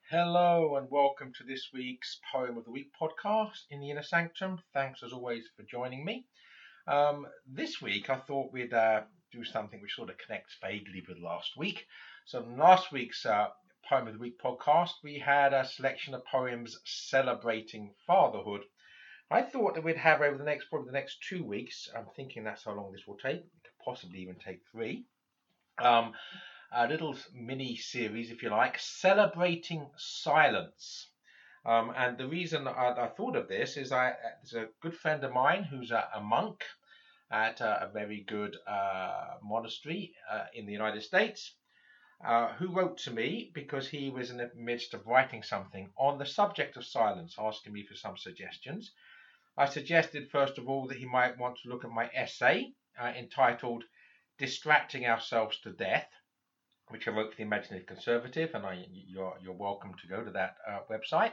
Hello and welcome to this week's Poem of the Week podcast in the Inner Sanctum. Thanks as always for joining me. This week I thought we'd do something which sort of connects vaguely with last week. So in last week's Poem of the Week podcast, we had a selection of poems celebrating fatherhood. I thought that we'd have over probably the next 2 weeks. I'm thinking that's how long this will take. It could possibly even take three. A little mini series, if you like, celebrating silence. And the reason I thought of this is there's a good friend of mine who's a monk at a very good monastery in the United States, who wrote to me because he was in the midst of writing something on the subject of silence, asking me for some suggestions. I suggested, first of all, that he might want to look at my essay entitled Distracting Ourselves to Death, which I wrote for the Imaginative Conservative, and you're welcome to go to that website,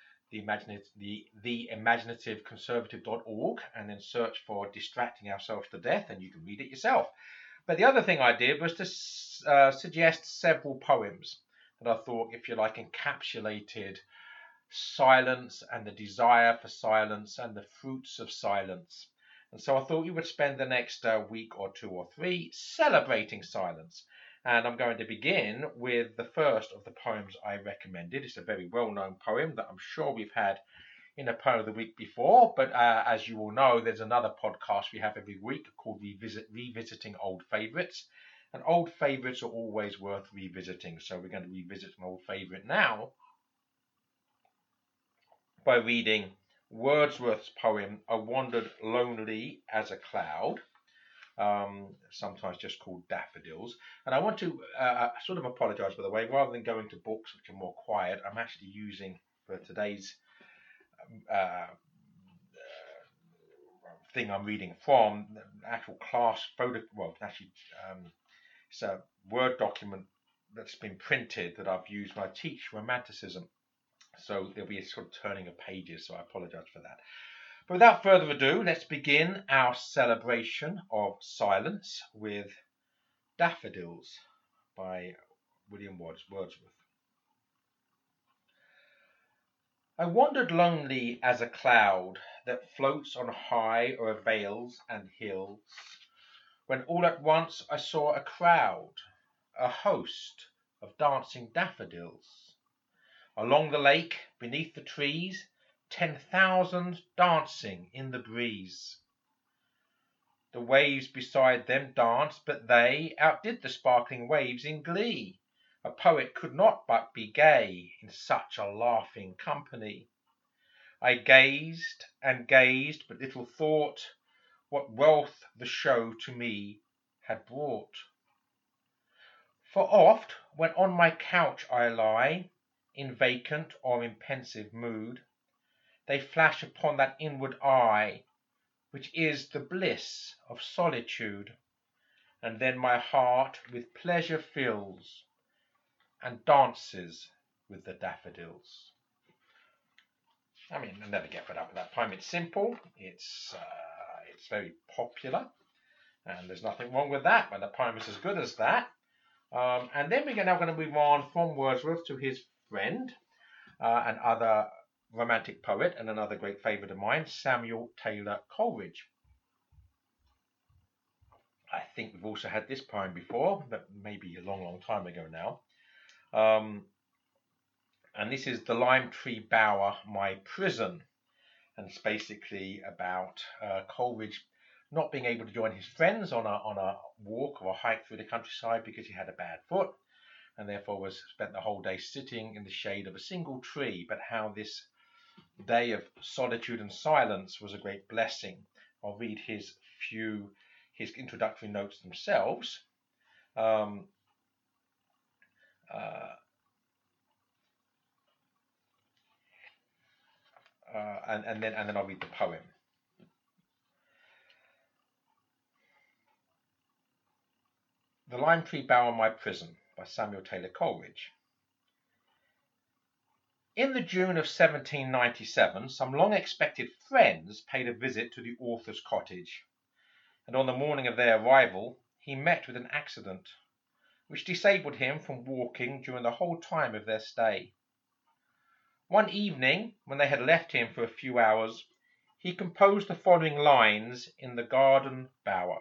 theimaginative.conservative.org, and then search for Distracting Ourselves to Death, and you can read it yourself. But the other thing I did was to suggest several poems that I thought, if you like, encapsulated silence and the desire for silence and the fruits of silence. And so I thought we would spend the next week or two or three celebrating silence. And I'm going to begin with the first of the poems I recommended. It's a very well-known poem that I'm sure we've had in a Poem of the Week before. But as you all know, there's another podcast we have every week called Revisiting Old Favourites. And old favourites are always worth revisiting. So we're going to revisit an old favourite now by reading Wordsworth's poem, I Wandered Lonely as a Cloud. Sometimes just called Daffodils. And I want to sort of apologise, by the way, rather than going to books which are more quiet, I'm actually using for today's thing I'm reading from the actual class photo. Well, actually, it's a Word document that's been printed that I've used when I teach Romanticism. So there'll be a sort of turning of pages, so I apologise for that. But without further ado, let's begin our celebration of silence with Daffodils by William Wordsworth. I wandered lonely as a cloud that floats on high o'er vales and hills, when all at once I saw a crowd, a host of dancing daffodils. Along the lake, beneath the trees, 10,000 dancing in the breeze. The waves beside them danced, but they outdid the sparkling waves in glee. A poet could not but be gay in such a laughing company. I gazed and gazed, but little thought what wealth the show to me had brought. For oft, when on my couch I lie, in vacant or in pensive mood, they flash upon that inward eye, which is the bliss of solitude, and then my heart with pleasure fills, and dances with the daffodils. I mean, I'll never get fed up with that poem. It's simple, it's very popular, and there's nothing wrong with that, but the poem is as good as that. And then we're now going to move on from Wordsworth to his friend and other romantic poet and another great favourite of mine, Samuel Taylor Coleridge. I think we've also had this poem before, but maybe a long time ago now. And this is The Lime Tree Bower, My Prison. And it's basically about Coleridge not being able to join his friends on a walk or a hike through the countryside because he had a bad foot, and therefore spent the whole day sitting in the shade of a single tree, but how this day of solitude and silence was a great blessing. I'll read his introductory notes themselves. And then I'll read the poem. The Lime Tree Bower, My Prison by Samuel Taylor Coleridge. In the June of 1797, some long-expected friends paid a visit to the author's cottage, and on the morning of their arrival he met with an accident, which disabled him from walking during the whole time of their stay. One evening, when they had left him for a few hours, he composed the following lines in the garden bower.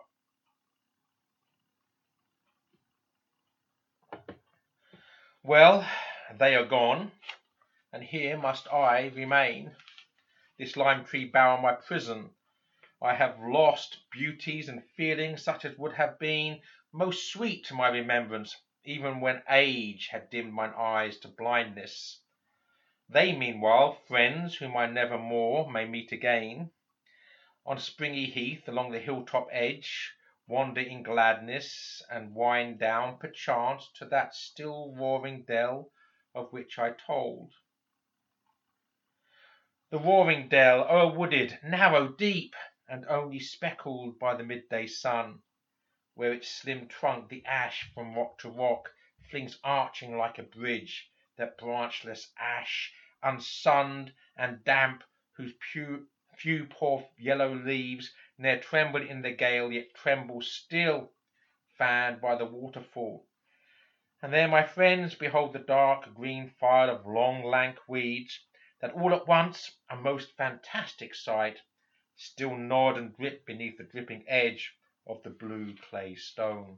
Well, they are gone, and here must I remain, this lime tree bower my prison. I have lost beauties and feelings such as would have been most sweet to my remembrance, even when age had dimmed mine eyes to blindness. They meanwhile, friends whom I never more may meet again, on springy heath along the hilltop edge, wander in gladness, and wind down perchance to that still roaring dell of which I told. The roaring dell, o'erwooded, narrow, deep, and only speckled by the midday sun, where its slim trunk the ash from rock to rock flings arching like a bridge, that branchless ash, unsunned and damp, whose few poor yellow leaves ne'er tremble in the gale, yet tremble still, fanned by the waterfall. And there, my friends, behold the dark green file of long lank weeds, that all at once, a most fantastic sight, still nod and drip beneath the dripping edge of the blue clay stone.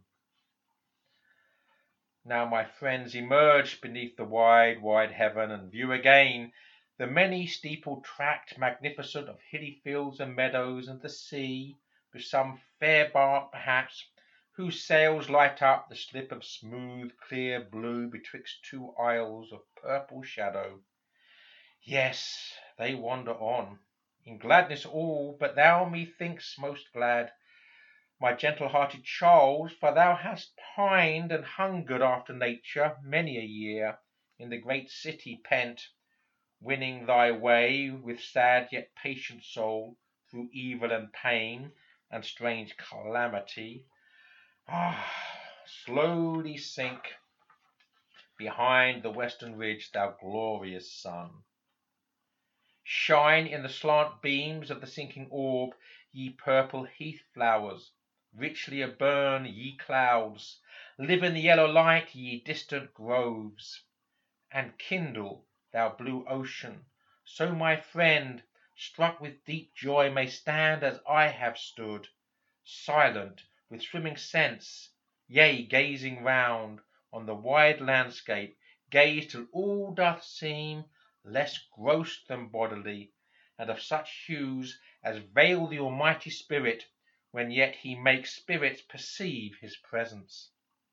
Now, my friends, emerge beneath the wide, wide heaven, and view again the many steepled tract magnificent of hilly fields and meadows, and the sea, with some fair bark perhaps, whose sails light up the slip of smooth clear blue betwixt two isles of purple shadow. Yes, they wander on, in gladness all, but thou methinks most glad, my gentle-hearted Charles, for thou hast pined and hungered after nature many a year, in the great city pent, winning thy way with sad yet patient soul through evil and pain and strange calamity. Ah, slowly sink behind the western ridge, thou glorious sun. Shine in the slant beams of the sinking orb, ye purple heath flowers. Richly aburn, ye clouds. Live in the yellow light, ye distant groves. And kindle, thou blue ocean, so my friend, struck with deep joy, may stand as I have stood, silent with swimming sense, yea, gazing round on the wide landscape, gaze till all doth seem less gross than bodily, and of such hues as veil the Almighty Spirit, when yet he makes spirits perceive his presence.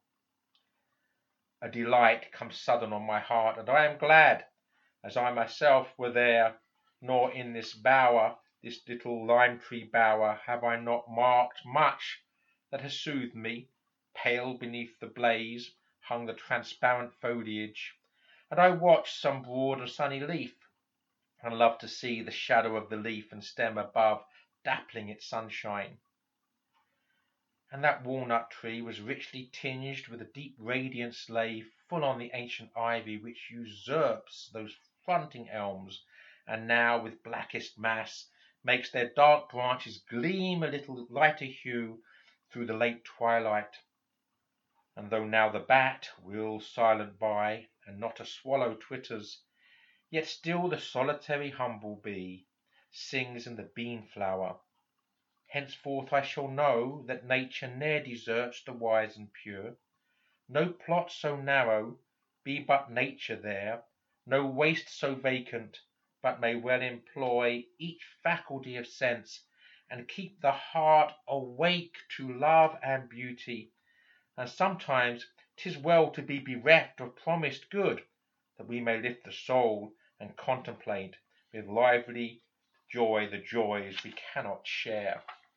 A delight comes sudden on my heart, and I am glad, as I myself were there, nor in this bower, this little lime tree bower, have I not marked much that has soothed me. Pale beneath the blaze hung the transparent foliage, and I watched some broad and sunny leaf, and loved to see the shadow of the leaf and stem above dappling its sunshine. And that walnut tree was richly tinged with a deep radiance lay full on the ancient ivy, which usurps those fronting elms, and now with blackest mass makes their dark branches gleam a little lighter hue through the late twilight. And though now the bat wheels silent by, and not a swallow twitters, yet still the solitary humble bee sings in the bean flower. Henceforth I shall know that nature ne'er deserts the wise and pure. No plot so narrow be but nature there, no waste so vacant but may well employ each faculty of sense, and keep the heart awake to love and beauty. And sometimes 'tis well to be bereft of promised good, that we may lift the soul and contemplate with lively joy the joys we cannot share.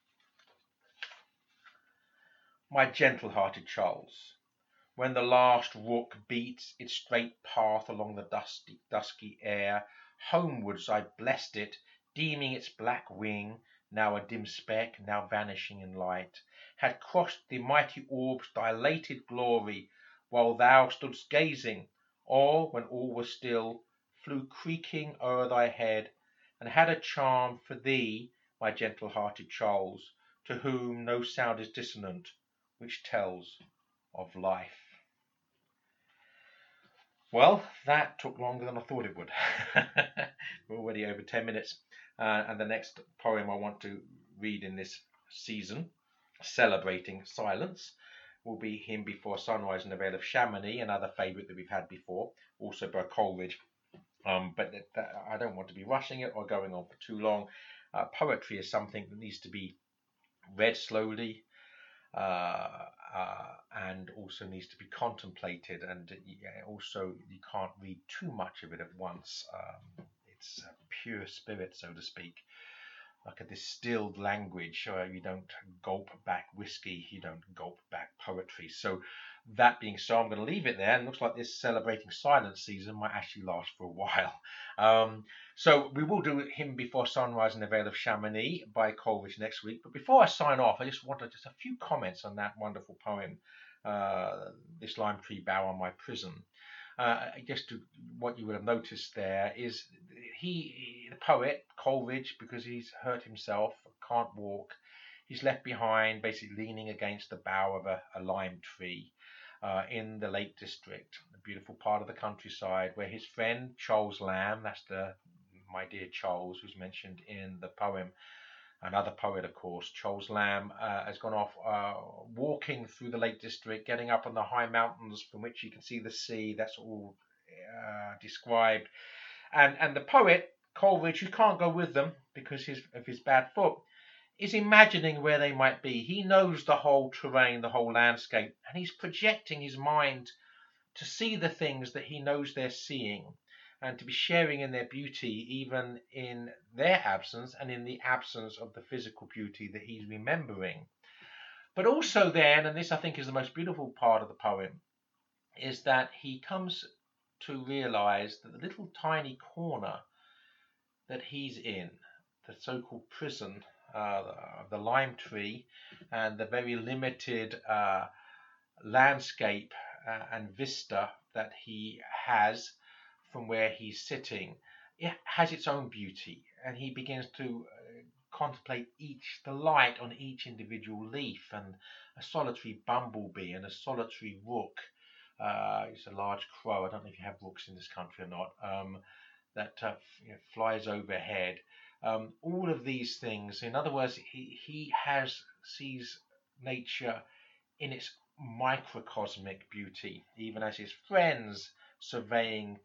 My gentle-hearted Charles, when the last rook beats its straight path along the dusky air, homewards I blessed it, deeming its black wing, now a dim speck, now vanishing in light, had crossed the mighty orb's dilated glory, while thou stoodst gazing, or, when all was still, flew creaking o'er thy head, and had a charm for thee, my gentle-hearted Charles, to whom no sound is dissonant which tells of life. Well, that took longer than I thought it would. We're already over 10 minutes. And the next poem I want to read in this season, celebrating silence, will be Hymn Before Sunrise in the Vale of Chamonix, another favourite that we've had before, also by Coleridge. But I don't want to be rushing it or going on for too long. Poetry is something that needs to be read slowly, uh, and also needs to be contemplated. And also, you can't read too much of it at once. It's a pure spirit, so to speak, like a distilled language. You don't gulp back whiskey, you don't gulp back poetry. So, that being so, I'm going to leave it there. And it looks like this celebrating silence season might actually last for a while. Um, so we will do Hymn Before Sunrise in the Vale of Chamonix by Coleridge next week. But before I sign off, I just wanted just a few comments on that wonderful poem, This Lime Tree Bough on My Prison. Just to, what you would have noticed there is the poet Coleridge, because he's hurt himself, can't walk. He's left behind, basically leaning against the bough of a lime tree in the Lake District, a beautiful part of the countryside, where his friend Charles Lamb, that's my dear Charles, who's mentioned in the poem, another poet, of course, Charles Lamb, has gone off walking through the Lake District, getting up on the high mountains from which you can see the sea. That's all described. And the poet, Coleridge, who can't go with them because of his bad foot, is imagining where they might be. He knows the whole terrain, the whole landscape, and he's projecting his mind to see the things that he knows they're seeing, and to be sharing in their beauty, even in their absence and in the absence of the physical beauty that he's remembering. But also, then, and this I think is the most beautiful part of the poem, is that he comes to realize that the little tiny corner that he's in, the so called prison, the lime tree, and the very limited landscape and vista that he has from where he's sitting, it has its own beauty, and he begins to contemplate the light on each individual leaf, and a solitary bumblebee and a solitary rook. It's a large crow. I don't know if you have rooks in this country or not. That flies overhead. All of these things. In other words, he sees nature in its microcosmic beauty, even as his friends surveying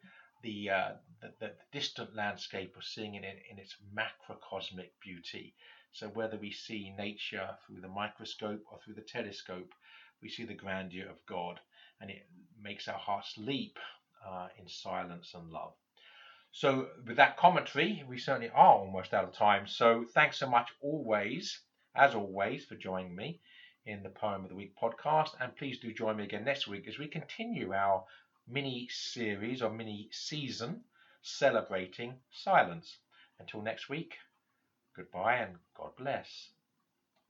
the distant landscape are seeing it in its macrocosmic beauty. So whether we see nature through the microscope or through the telescope, we see the grandeur of God, and it makes our hearts leap in silence and love. So with that commentary, we certainly are almost out of time. So thanks so much as always, for joining me in the Poem of the Week podcast. And please do join me again next week as we continue our mini series or mini season celebrating silence. Until next week, goodbye and God bless.